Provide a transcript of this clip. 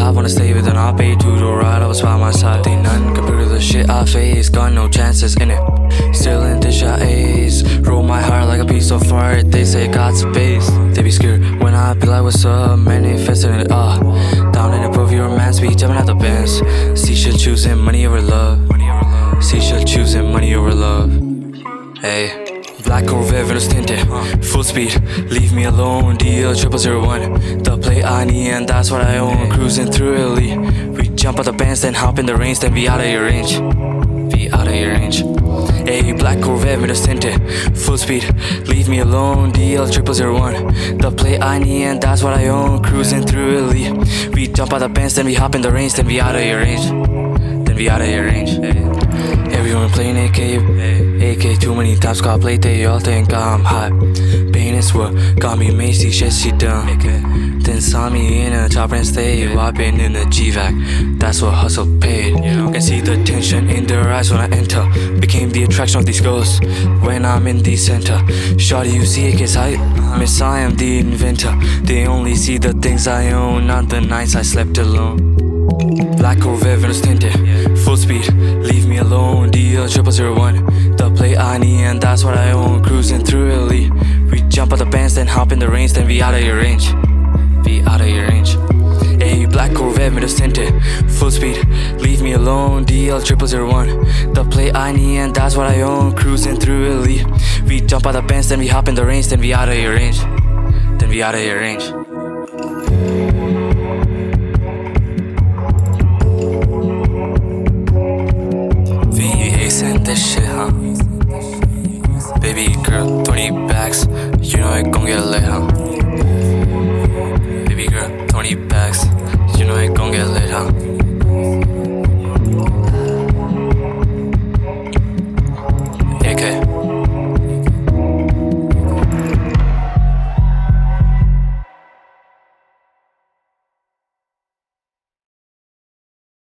cop, wanna stay with an I'll pay to the ride, I was by my side. They none compared to the shit I face, got no chances in it. Still in dish I ace, roll my heart like a piece of art. They say God's space, they be scared when I be like what's up, manifesting it, down in above your man speed, jumping out the bins. See shit choosing money over love, see shit choosing money over love. Hey, black Corvette, windows tinted, full speed, leave me alone. DL 0001, the play I need and that's what I own. Cruising through Italy, we jump out the bands, then hop in the range, then be out of your range, be out of your range. Hey, black Corvette, windows tinted, full speed, leave me alone. DL 0001, the play I need and that's what I own. Cruising through Italy, we jump out the bands, then we hop in the range, then be out of your range, then be out of your range. Hey. Everyone playing AK too many times got played, they all think I'm hot. Pain is what got me Macy, shit she done. Then saw me in a chopper and stayed, whopping in a G-Vac, that's what hustle paid. Can see the tension in their eyes when I enter, became the attraction of these girls when I'm in the center. Shawty, you see it gets hype, miss I am the inventor. They only see the things I own, not the nights I slept alone. Black Corvette, windows tinted, full speed, leave me alone. DL 0001, the play I need and that's what I own. Cruising through Italy, we jump out the bands, then hop in the range, then be out of your range, be out of your range. Hey, black Corvette, windows tinted, full speed, leave me alone. DL 0001, the play I need and that's what I own. Cruising through Italy, we jump out the bands, then we hop in the range, then be out of your range, then be out of your range. Send this shit, huh? Baby girl, 20 bags, you know it gon' get lit, huh? Baby girl, 20 bags, you know it gon' get lit, huh?